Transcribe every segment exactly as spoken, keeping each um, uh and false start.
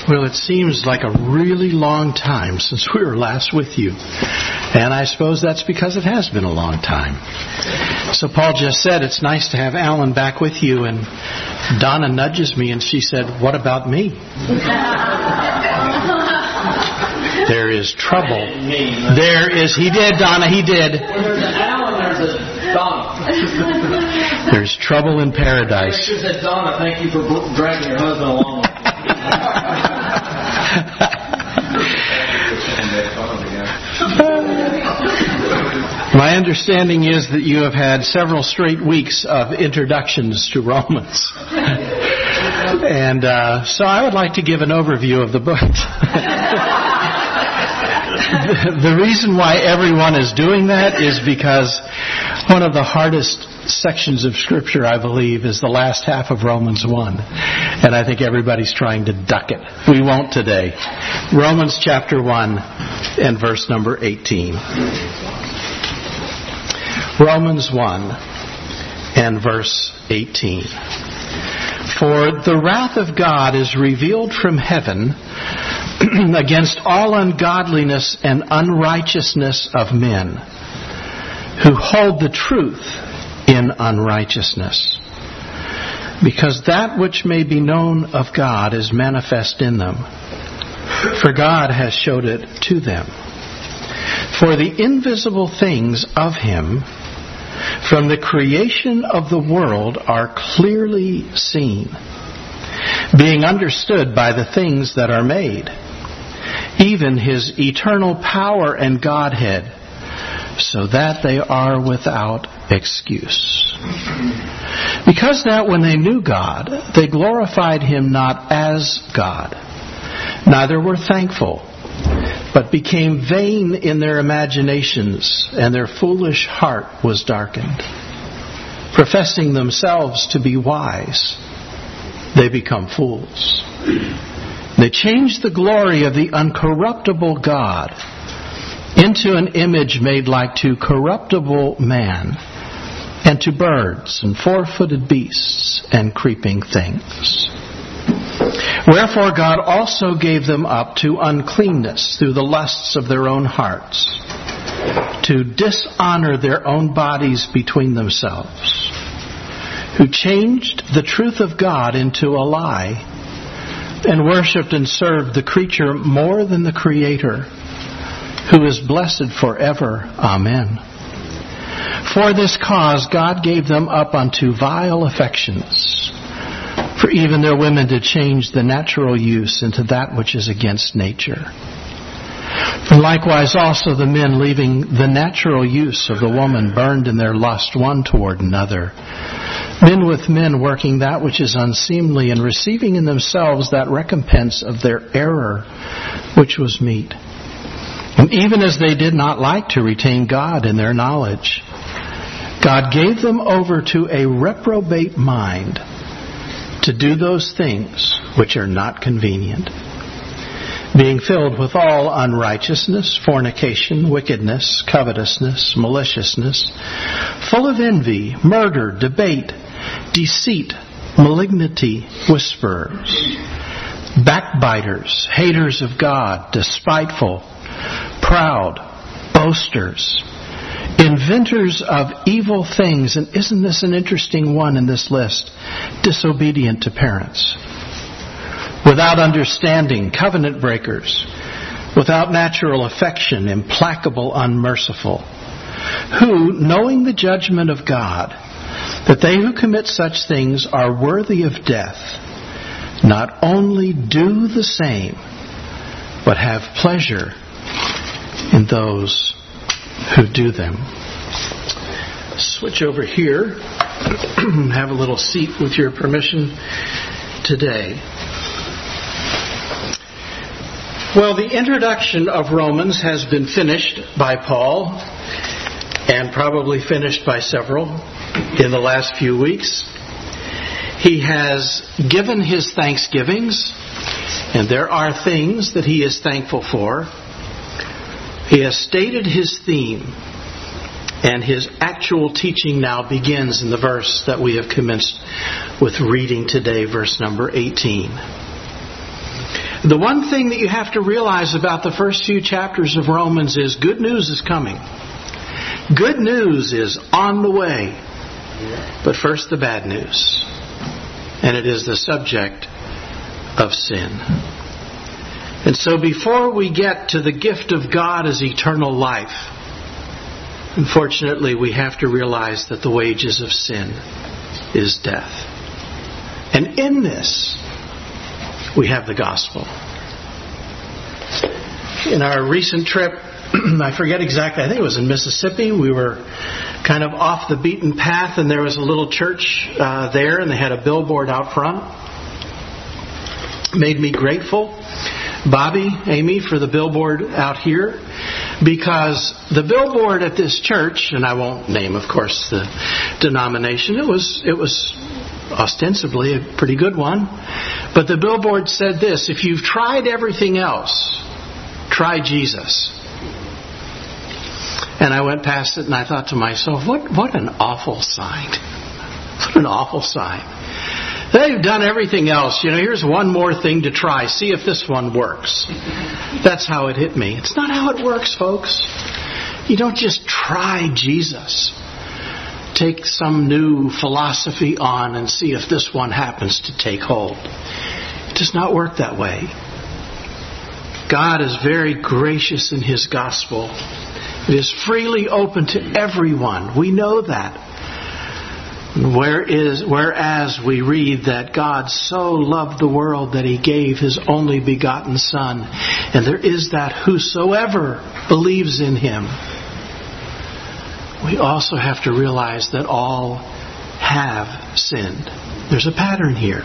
Well, it seems like a really long time since we were last with you. And I suppose that's because it has been a long time. So Paul just said it's nice to have Alan back with you. And Donna nudges me and she said, what about me? There is trouble. There is, he did, Donna, he did. When there's an Alan, there's a Donna. There's trouble in paradise. She said, Donna, thank you for dragging your husband along. My understanding is that you have had several straight weeks of introductions to Romans. And uh, so I would like to give an overview of the book. the, the reason why everyone is doing that is because one of the hardest sections of Scripture, I believe, is the last half of Romans one. And I think everybody's trying to duck it. We won't today. Romans chapter one and verse number eighteen. Romans one and verse eighteen. For the wrath of God is revealed from heaven against all ungodliness and unrighteousness of men who hold the truth in unrighteousness, because that which may be known of God is manifest in them, for God has showed it to them. For the invisible things of Him from the creation of the world are clearly seen, being understood by the things that are made, even His eternal power and Godhead, so that they are without excuse. Because that when they knew God, they glorified Him not as God, neither were thankful, but became vain in their imaginations, and their foolish heart was darkened. Professing themselves to be wise, they become fools. They changed the glory of the uncorruptible God into an image made like to corruptible man, and to birds and four-footed beasts and creeping things. Wherefore God also gave them up to uncleanness through the lusts of their own hearts, to dishonor their own bodies between themselves, who changed the truth of God into a lie, and worshipped and served the creature more than the Creator, who is blessed forever. Amen. For this cause God gave them up unto vile affections, for even their women did change the natural use into that which is against nature. And likewise also the men, leaving the natural use of the woman, burned in their lust one toward another, men with men working that which is unseemly, and receiving in themselves that recompense of their error which was meet. And even as they did not like to retain God in their knowledge, God gave them over to a reprobate mind to do those things which are not convenient, being filled with all unrighteousness, fornication, wickedness, covetousness, maliciousness, full of envy, murder, debate, deceit, malignity, whisperers, backbiters, haters of God, despiteful, proud, boasters, inventors of evil things. And isn't this an interesting one in this list? Disobedient to parents, without understanding, covenant breakers, without natural affection, implacable, unmerciful, who, knowing the judgment of God, that they who commit such things are worthy of death, not only do the same, but have pleasure in those who do them. Switch over here. Have a little seat with your permission today. Well, the introduction of Romans has been finished by Paul, and probably finished by several in the last few weeks. He has given his thanksgivings, and there are things that he is thankful for. He has stated his theme, and his actual teaching now begins in the verse that we have commenced with reading today, verse number eighteen. The one thing that you have to realize about the first few chapters of Romans is good news is coming. Good news is on the way. But first the bad news. And it is the subject of sin. And so before we get to the gift of God as eternal life, unfortunately we have to realize that the wages of sin is death. And in this, we have the gospel. In our recent trip, I forget exactly, I think it was in Mississippi, we were kind of off the beaten path, and there was a little church uh, there, and they had a billboard out front. Made me grateful, Bobby, Amy, for the billboard out here, because the billboard at this church, and I won't name, of course, the denomination, it was it was ostensibly a pretty good one, but the billboard said this: if you've tried everything else, try Jesus. And I went past it and I thought to myself, what what an awful sign. What an awful sign. They've done everything else. You know, here's one more thing to try. See if this one works. That's how it hit me. It's not how it works, folks. You don't just try Jesus. Take some new philosophy on and see if this one happens to take hold. It does not work that way. God is very gracious in His gospel. It is freely open to everyone. We know that. Where is, whereas we read that God so loved the world that He gave His only begotten Son. And there is that whosoever believes in Him. We also have to realize that all have sinned. There's a pattern here.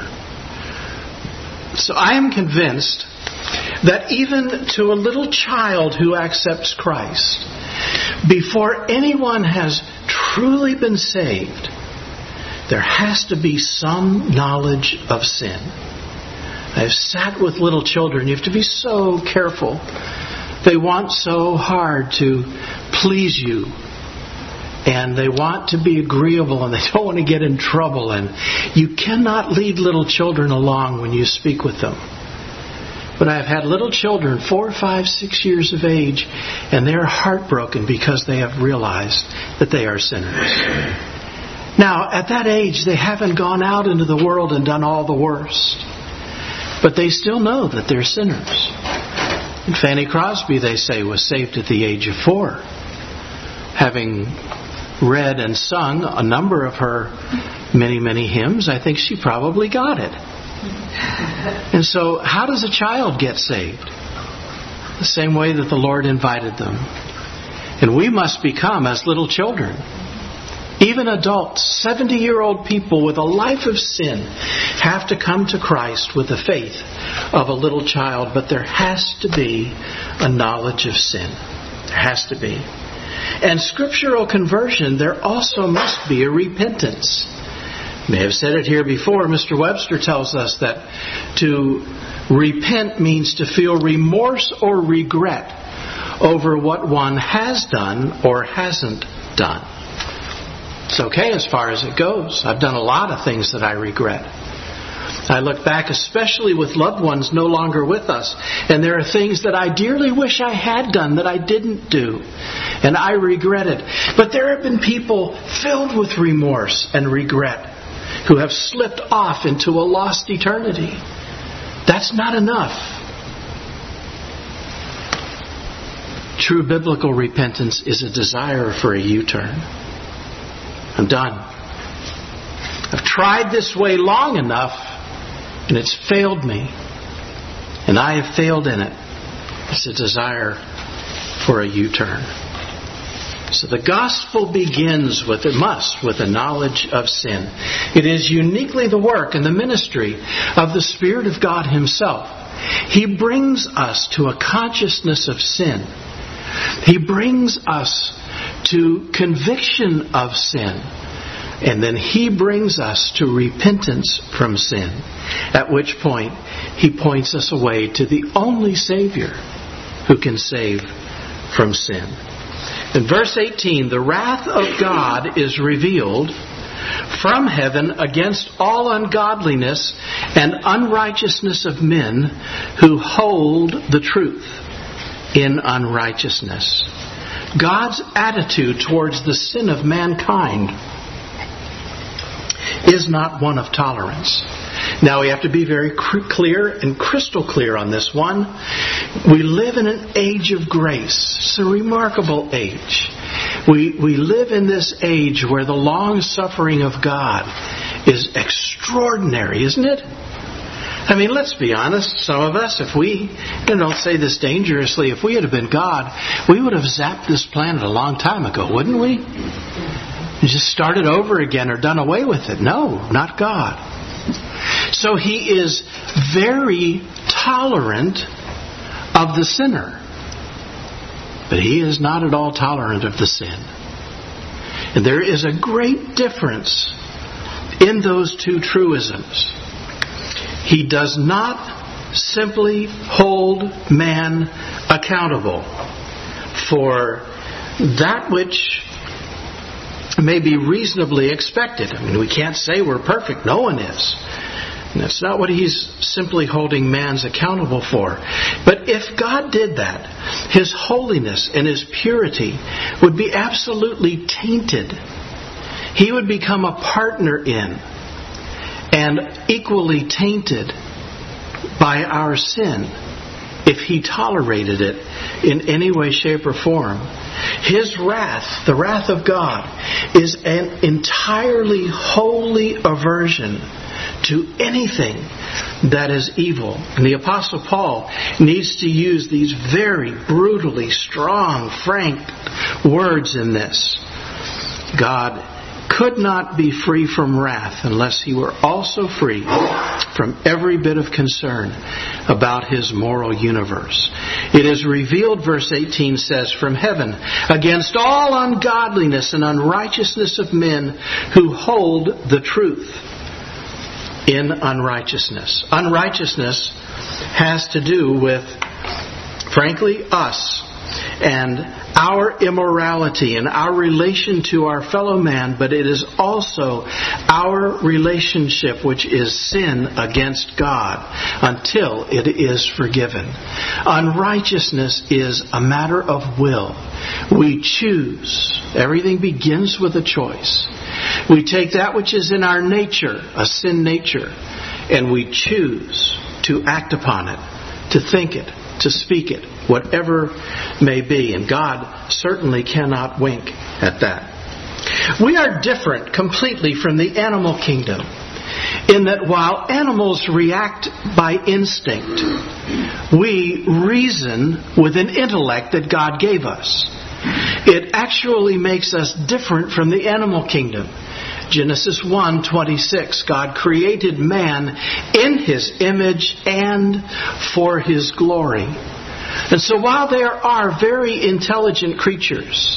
So I am convinced that even to a little child who accepts Christ, before anyone has truly been saved, there has to be some knowledge of sin. I've sat with little children. You have to be so careful. They want so hard to please you. And they want to be agreeable, and they don't want to get in trouble. And you cannot lead little children along when you speak with them. But I've had little children, four, five, six years of age, and they're heartbroken because they have realized that they are sinners. Now, at that age, they haven't gone out into the world and done all the worst. But they still know that they're sinners. And Fanny Crosby, they say, was saved at the age of four. Having read and sung a number of her many, many hymns, I think she probably got it. And so, how does a child get saved? The same way that the Lord invited them. And we must become as little children. Even adults, seventy-year-old people with a life of sin have to come to Christ with the faith of a little child. But there has to be a knowledge of sin. There has to be. And scriptural conversion, there also must be a repentance. I may have said it here before. Mister Webster tells us that to repent means to feel remorse or regret over what one has done or hasn't done. It's okay as far as it goes. I've done a lot of things that I regret. I look back, especially with loved ones no longer with us, and there are things that I dearly wish I had done that I didn't do, and I regret it. But there have been people filled with remorse and regret who have slipped off into a lost eternity. That's not enough. True biblical repentance is a desire for a U-turn. I'm done. I've tried this way long enough, and it's failed me. And I have failed in it. It's a desire for a U-turn. So the gospel begins with, it must, with a knowledge of sin. It is uniquely the work and the ministry of the Spirit of God Himself. He brings us to a consciousness of sin. He brings us to conviction of sin. And then He brings us to repentance from sin. At which point He points us away to the only Savior who can save from sin. In verse eighteen, the wrath of God is revealed from heaven against all ungodliness and unrighteousness of men who hold the truth in unrighteousness. God's attitude towards the sin of mankind is not one of tolerance. Now we have to be very clear and crystal clear on this one. We live in an age of grace. It's a remarkable age. We we live in this age where the long suffering of God is extraordinary, isn't it? I mean, let's be honest. Some of us, if we, and don't say this dangerously, if we had been God, we would have zapped this planet a long time ago, wouldn't we? And just started over again or done away with it. No, not God. So He is very tolerant of the sinner. But He is not at all tolerant of the sin. And there is a great difference in those two truisms. He does not simply hold man accountable for that which may be reasonably expected. I mean, we can't say we're perfect. No one is. And that's not what He's simply holding man's accountable for. But if God did that, His holiness and His purity would be absolutely tainted. He would become a partner in and equally tainted by our sin if He tolerated it in any way, shape, or form. His wrath, the wrath of God, is an entirely holy aversion to anything that is evil. And the Apostle Paul needs to use these very brutally strong, frank words in this. God could not be free from wrath unless He were also free from every bit of concern about His moral universe. It is revealed, verse eighteen says, from heaven against all ungodliness and unrighteousness of men who hold the truth in unrighteousness. Unrighteousness has to do with, frankly, us and our immorality and our relation to our fellow man, but it is also our relationship, which is sin against God, until it is forgiven. Unrighteousness is a matter of will. We choose. Everything begins with a choice. We take that which is in our nature, a sin nature, and we choose to act upon it, to think it, to speak it, whatever may be. And God certainly cannot wink at that. We are different completely from the animal kingdom in that while animals react by instinct, we reason with an intellect that God gave us. It actually makes us different from the animal kingdom. Genesis one twenty-six, God created man in His image and for His glory. And so while there are very intelligent creatures,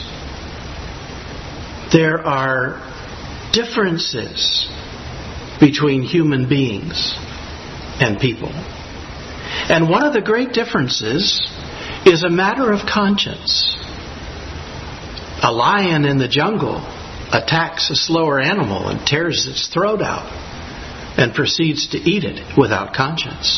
there are differences between human beings and people. And one of the great differences is a matter of conscience. A lion in the jungle attacks a slower animal and tears its throat out and proceeds to eat it without conscience.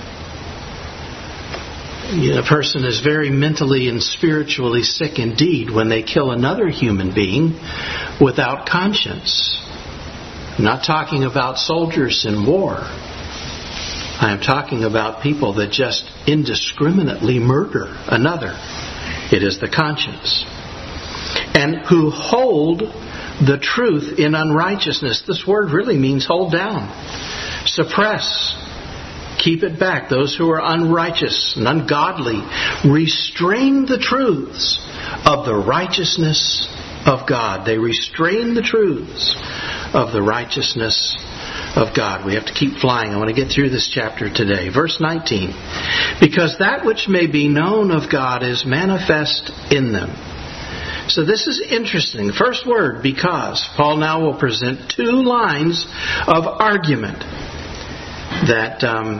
A person is very mentally and spiritually sick indeed when they kill another human being without conscience. I'm not talking about soldiers in war. I am talking about people that just indiscriminately murder another. It is the conscience. And who hold the truth in unrighteousness. This word really means hold down, suppress, keep it back. Those who are unrighteous and ungodly restrain the truths of the righteousness of God. They restrain the truths of the righteousness of God. We have to keep flying. I want to get through this chapter today. Verse nineteen. Because that which may be known of God is manifest in them. So this is interesting. The first word, because. Paul now will present two lines of argument that um,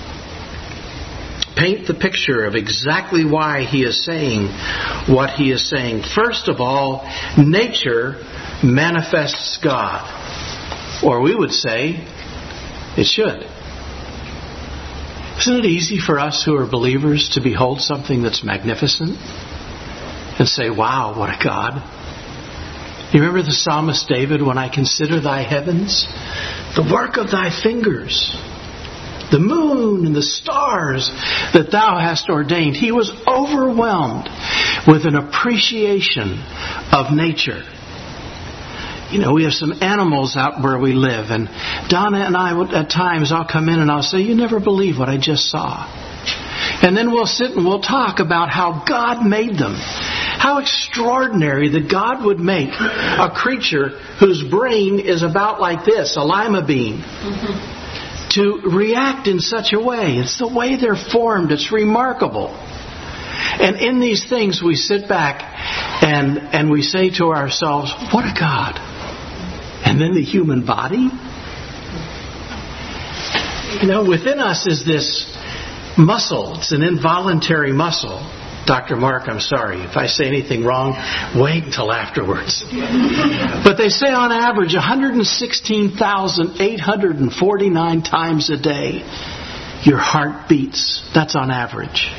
paint the picture of exactly why he is saying what he is saying. First of all, nature manifests God. Or we would say, it should. Isn't it easy for us who are believers to behold something that's magnificent and say, wow, what a God? You remember the psalmist David, when I consider thy heavens, the work of thy fingers, the moon and the stars that thou hast ordained. He was overwhelmed with an appreciation of nature. You know, we have some animals out where we live, and Donna and I, at times, I'll come in and I'll say, you never believe what I just saw. And then we'll sit and we'll talk about how God made them. How extraordinary that God would make a creature whose brain is about like this, a lima bean, mm-hmm. to react in such a way. It's the way they're formed. It's remarkable. And in these things we sit back and, and we say to ourselves, what a God. And then the human body. You know, within us is this muscle. It's an involuntary muscle. Doctor Mark, I'm sorry. If I say anything wrong, wait until afterwards. But they say on average one hundred sixteen thousand eight hundred forty-nine times a day your heart beats. That's on average.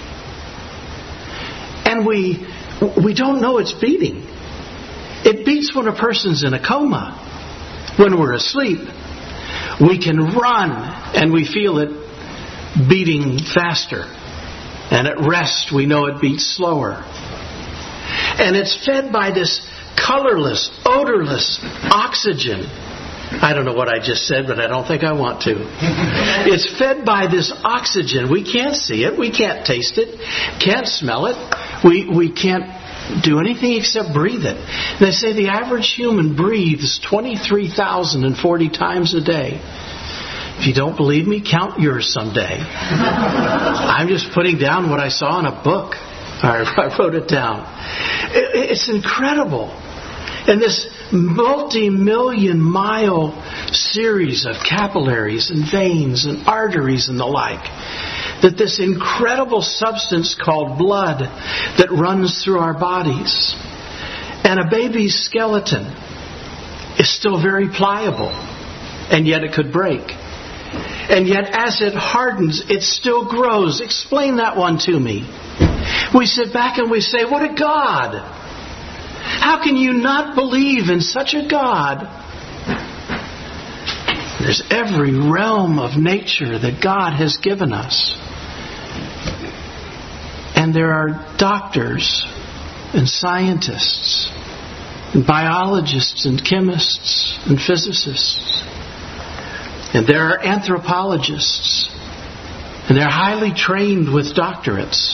And we we don't know it's beating. It beats when a person's in a coma. When we're asleep, we can run and we feel it beating faster. And at rest, we know it beats slower. And it's fed by this colorless, odorless oxygen. I don't know what I just said, but I don't think I want to. It's fed by this oxygen. We can't see it. We can't taste it. Can't smell it. We, we can't do anything except breathe it. They say the average human breathes twenty-three thousand forty times a day. If you don't believe me, count yours someday. I'm just putting down what I saw in a book. I wrote it down. It's incredible. And this multi-million mile series of capillaries and veins and arteries and the like, that this incredible substance called blood that runs through our bodies. And a baby's skeleton is still very pliable, and yet it could break. And yet as it hardens, it still grows. Explain that one to me. We sit back and we say, what a God! How can you not believe in such a God? There's every realm of nature that God has given us. And there are doctors and scientists and biologists and chemists and physicists. And there are anthropologists. And they're highly trained with doctorates.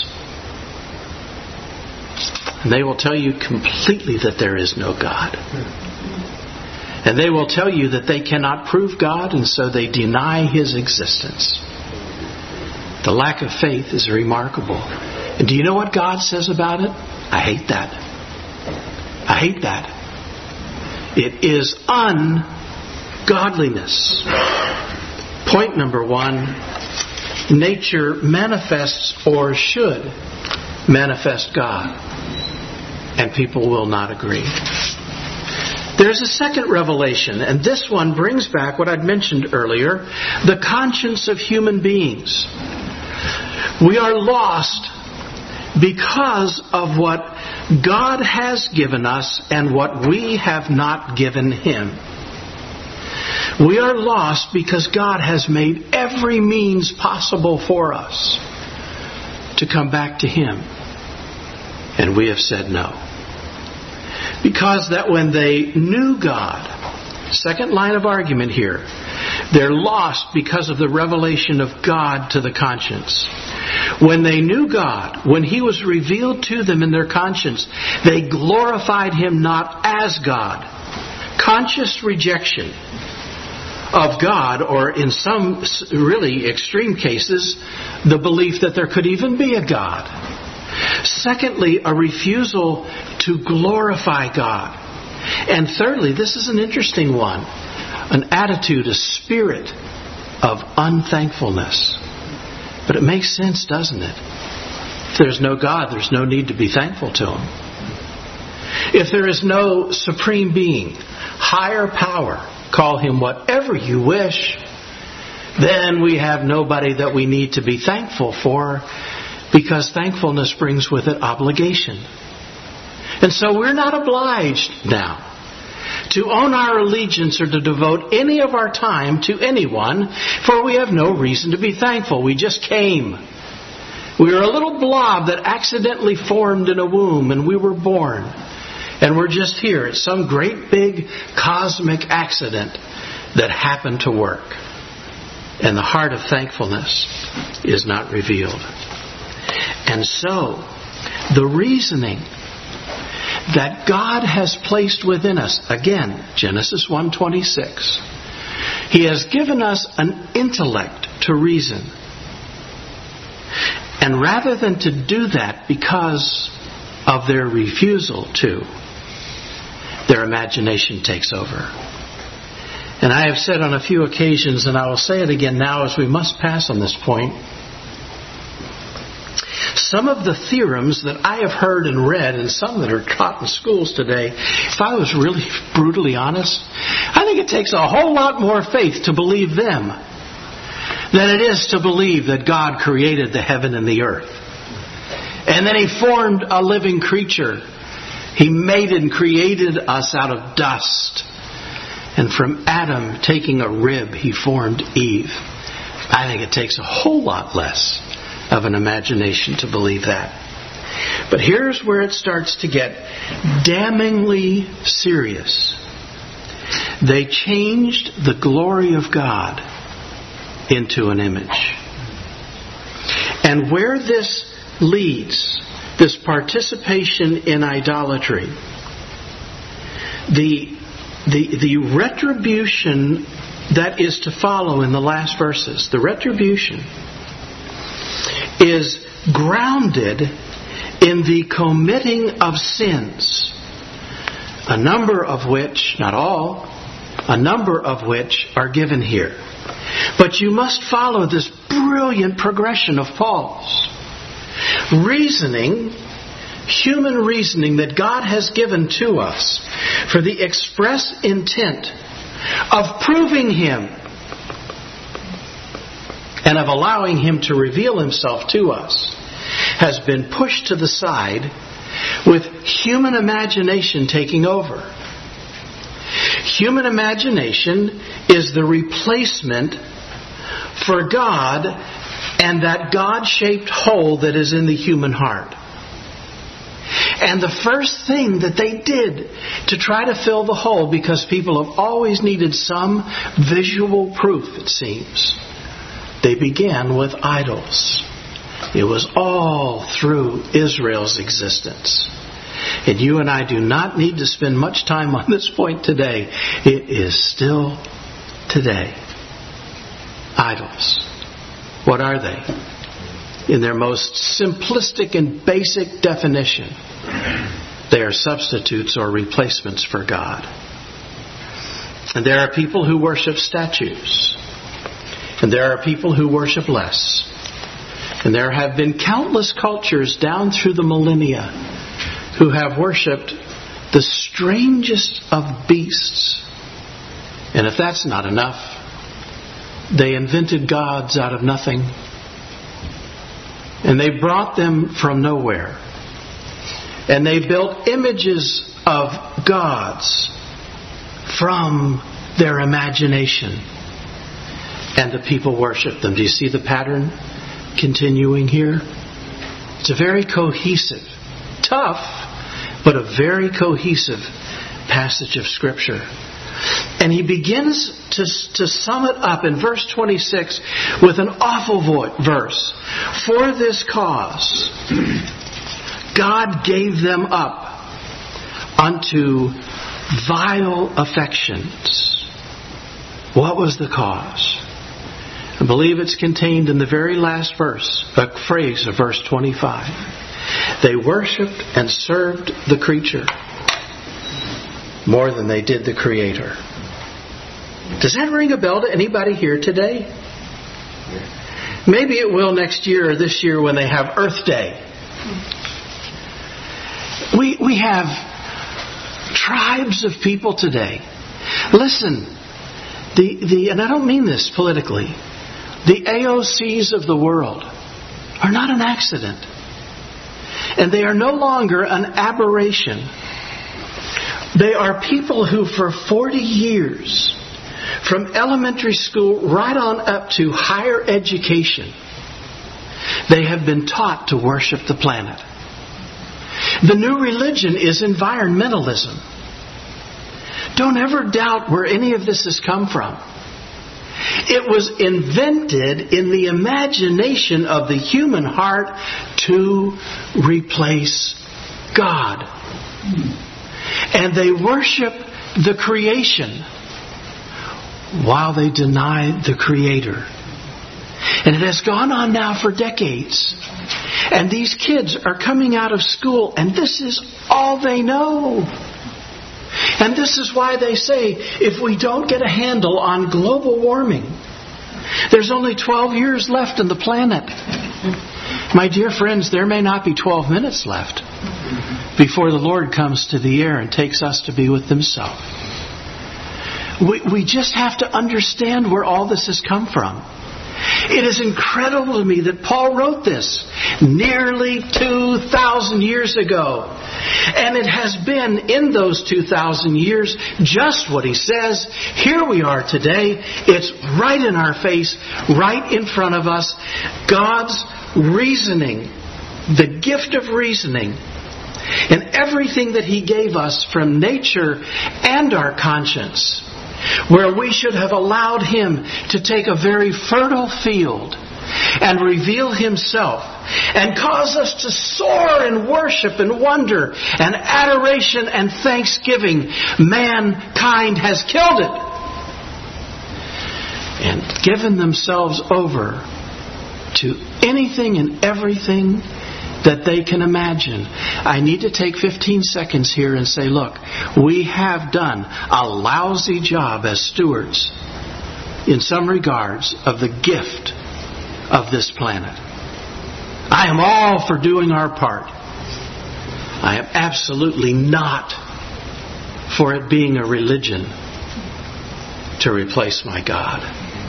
And they will tell you completely that there is no God. And they will tell you that they cannot prove God, and so they deny His existence. The lack of faith is remarkable. And do you know what God says about it? I hate that. I hate that. It is ungodliness. Point number one, nature manifests or should manifest God. And people will not agree. There's a second revelation, and this one brings back what I'd mentioned earlier, the conscience of human beings. We are lost because of what God has given us and what we have not given Him. We are lost because God has made every means possible for us to come back to Him. And we have said no. Because that when they knew God, second line of argument here, they're lost because of the revelation of God to the conscience. When they knew God, when He was revealed to them in their conscience, they glorified Him not as God. Conscious rejection of God, or in some really extreme cases, the belief that there could even be a God. Secondly, a refusal to glorify God. And thirdly, this is an interesting one, an attitude, a spirit of unthankfulness. But it makes sense, doesn't it? If there's no God, there's no need to be thankful to Him. If there is no supreme being, higher power, call Him whatever you wish, then we have nobody that we need to be thankful for, because thankfulness brings with it obligation. And so we're not obliged now to own our allegiance or to devote any of our time to anyone, for we have no reason to be thankful. We just came. We were a little blob that accidentally formed in a womb, and we were born. And we're just here. It's some great big cosmic accident that happened to work. And the heart of thankfulness is not revealed. And so, the reasoning that God has placed within us, again, Genesis one twenty-six, He has given us an intellect to reason. And rather than to do that because of their refusal to, their imagination takes over. And I have said on a few occasions, and I will say it again now as we must pass on this point, some of the theorems that I have heard and read, and some that are taught in schools today, if I was really brutally honest, I think it takes a whole lot more faith to believe them than it is to believe that God created the heaven and the earth. And then He formed a living creature. He made and created us out of dust. And from Adam taking a rib, He formed Eve. I think it takes a whole lot less of an imagination to believe that. But here's where it starts to get damningly serious. They changed the glory of God into an image. And where this leads, this participation in idolatry, the The, the retribution that is to follow in the last verses, the retribution is grounded in the committing of sins, a number of which, not all, a number of which are given here. But you must follow this brilliant progression of Paul's reasoning, human reasoning that God has given to us for the express intent of proving Him and of allowing Him to reveal Himself to us has been pushed to the side with human imagination taking over. Human imagination is the replacement for God and that God-shaped hole that is in the human heart. And the first thing that they did to try to fill the hole, because people have always needed some visual proof, it seems, they began with idols. It was all through Israel's existence. And you and I do not need to spend much time on this point today. It is still today. Idols. What are they? In their most simplistic and basic definition, they are substitutes or replacements for God. And there are people who worship statues. And there are people who worship less. And there have been countless cultures down through the millennia who have worshipped the strangest of beasts. And if that's not enough, they invented gods out of nothing. And they brought them from nowhere. And they built images of gods from their imagination. And the people worshiped them. Do you see the pattern continuing here? It's a very cohesive, tough, but a very cohesive passage of Scripture. And he begins to, to sum it up in verse twenty-six with an awful vo- verse. For this cause, God gave them up unto vile affections. What was the cause? I believe it's contained in the very last verse, a phrase of verse twenty-five. They worshipped and served the creature more than they did the Creator. Does that ring a bell to anybody here today? Maybe it will next year or this year when they have Earth Day. We we have tribes of people today. Listen, The, the, and I don't mean this politically, the A O Cs of the world are not an accident. And they are no longer an aberration. They are people who for forty years, from elementary school right on up to higher education, they have been taught to worship the planet. The new religion is environmentalism. Don't ever doubt where any of this has come from. It was invented in the imagination of the human heart to replace God. And they worship the creation while they deny the Creator. And it has gone on now for decades. And these kids are coming out of school and this is all they know. And this is why they say if we don't get a handle on global warming, there's only twelve years left on the planet. My dear friends, there may not be twelve minutes left before the Lord comes to the air and takes us to be with Himself. We, we just have to understand where all this has come from. It is incredible to me that Paul wrote this nearly two thousand years ago. And it has been in those two thousand years just what he says. Here we are today. It's right in our face, right in front of us. God's reasoning, the gift of reasoning, and everything that He gave us from nature and our conscience, where we should have allowed Him to take a very fertile field and reveal Himself and cause us to soar in worship and wonder and adoration and thanksgiving. Mankind has killed it and given themselves over to anything and everything that they can imagine. I need to take fifteen seconds here and say, look, we have done a lousy job as stewards in some regards of the gift of this planet. I am all for doing our part. I am absolutely not for it being a religion to replace my God.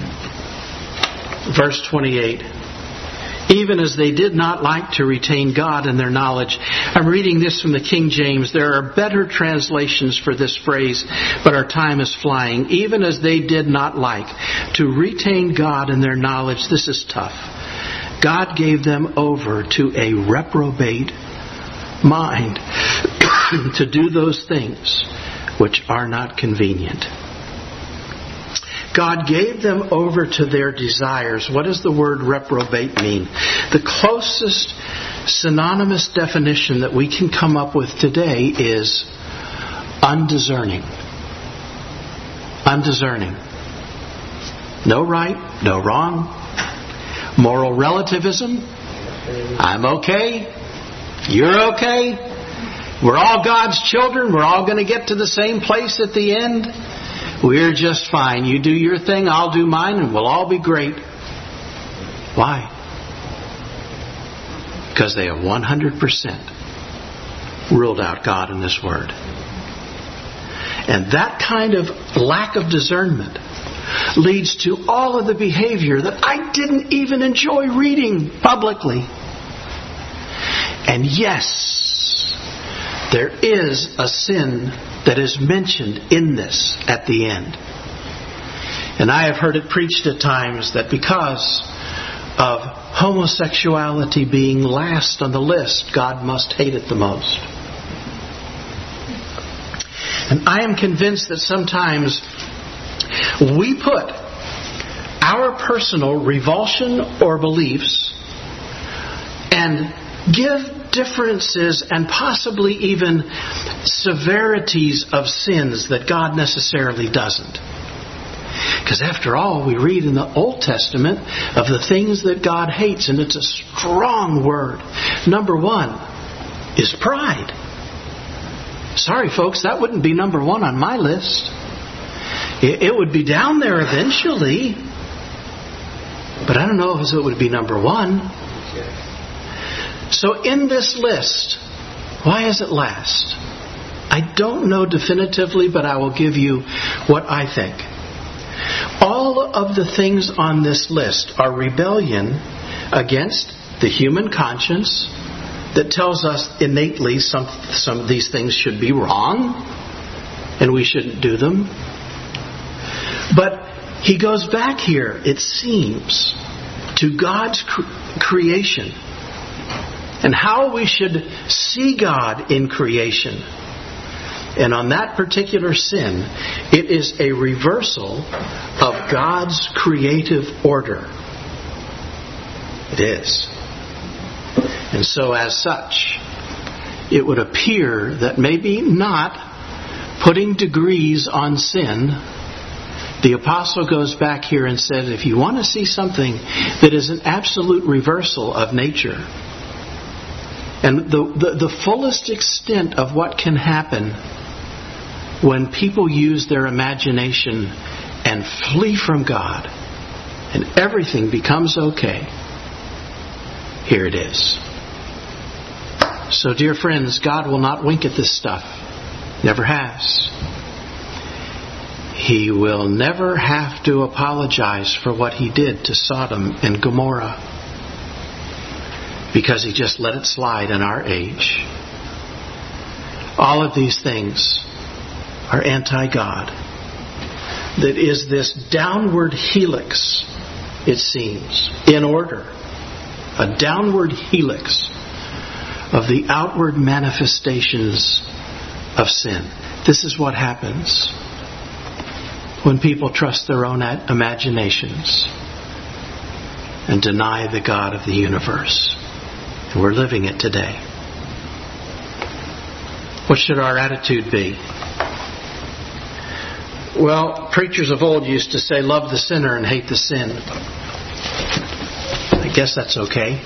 Verse twenty-eight. Even as they did not like to retain God in their knowledge. I'm reading this from the King James. There are better translations for this phrase, but our time is flying. Even as they did not like to retain God in their knowledge. This is tough. God gave them over to a reprobate mind to do those things which are not convenient. God gave them over to their desires. What does the word reprobate mean? The closest synonymous definition that we can come up with today is undiscerning. Undiscerning. No right, no wrong. Moral relativism. I'm okay. You're okay. We're all God's children. We're all going to get to the same place at the end. We're just fine. You do your thing, I'll do mine, and we'll all be great. Why? Because they have one hundred percent ruled out God in this Word. And that kind of lack of discernment leads to all of the behavior that I didn't even enjoy reading publicly. And yes, there is a sin that is mentioned in this at the end. And I have heard it preached at times that because of homosexuality being last on the list, God must hate it the most. And I am convinced that sometimes we put our personal revulsion or beliefs and give differences and possibly even severities of sins that God necessarily doesn't. Because after all, we read in the Old Testament of the things that God hates, and it's a strong word. Number one is pride. Sorry, folks, that wouldn't be number one on my list. It would be down there eventually, but I don't know if it would be number one. So in this list, why is it last? I don't know definitively, but I will give you what I think. All of the things on this list are rebellion against the human conscience that tells us innately some, some of these things should be wrong and we shouldn't do them. But he goes back here, it seems, to God's cre- creation and how we should see God in creation. And on that particular sin, it is a reversal of God's creative order. It is. And so as such, it would appear that maybe not putting degrees on sin, the apostle goes back here and says, if you want to see something that is an absolute reversal of nature, and the, the, the fullest extent of what can happen when people use their imagination and flee from God, and everything becomes okay, here it is. So, dear friends, God will not wink at this stuff. Never has. He will never have to apologize for what He did to Sodom and Gomorrah, because He just let it slide in our age. All of these things are anti-God. That is this downward helix, it seems, in order. A downward helix of the outward manifestations of sin. This is what happens when people trust their own imaginations and deny the God of the universe. And we're living it today. What should our attitude be? Well, preachers of old used to say, love the sinner and hate the sin. I guess that's okay.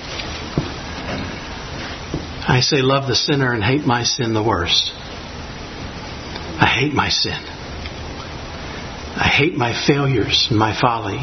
I say, love the sinner and hate my sin the worst. I hate my sin. I hate my failures and my folly.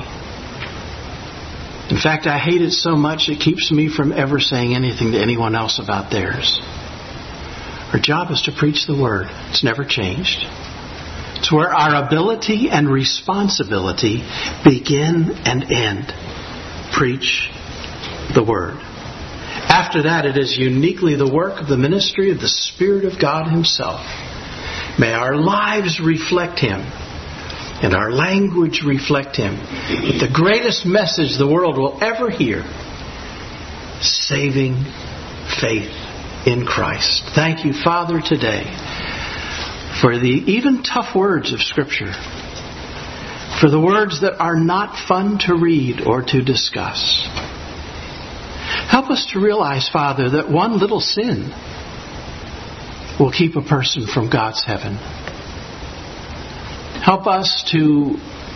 In fact, I hate it so much it keeps me from ever saying anything to anyone else about theirs. Our job is to preach the Word. It's never changed. It's where our ability and responsibility begin and end. Preach the Word. After that, it is uniquely the work of the ministry of the Spirit of God Himself. May our lives reflect Him and our language reflect Him. But the greatest message the world will ever hear, saving faith in Christ. Thank you, Father, today for the even tough words of Scripture, for the words that are not fun to read or to discuss. Help us to realize, Father, that one little sin will keep a person from God's heaven. Help us to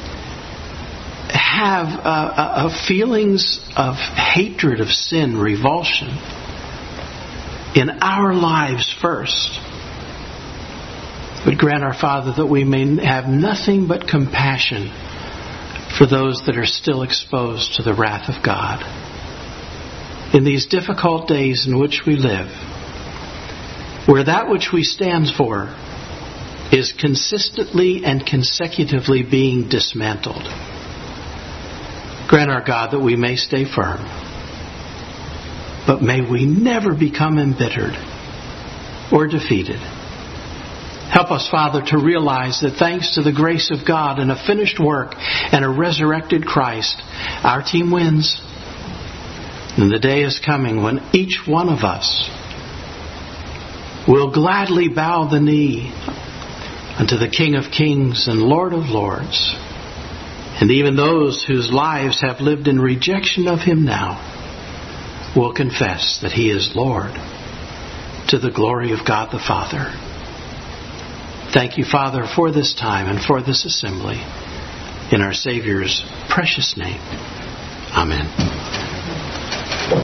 have uh, uh, feelings of hatred of sin, revulsion in our lives first. But grant, our Father, that we may have nothing but compassion for those that are still exposed to the wrath of God. In these difficult days in which we live, where that which we stand for is consistently and consecutively being dismantled, grant, our God, that we may stay firm. But may we never become embittered or defeated. Help us, Father, to realize that thanks to the grace of God and a finished work and a resurrected Christ, our team wins. And the day is coming when each one of us will gladly bow the knee unto the King of Kings and Lord of Lords. And even those whose lives have lived in rejection of Him now will confess that He is Lord, to the glory of God the Father. Thank you, Father, for this time and for this assembly. In our Savior's precious name. Amen.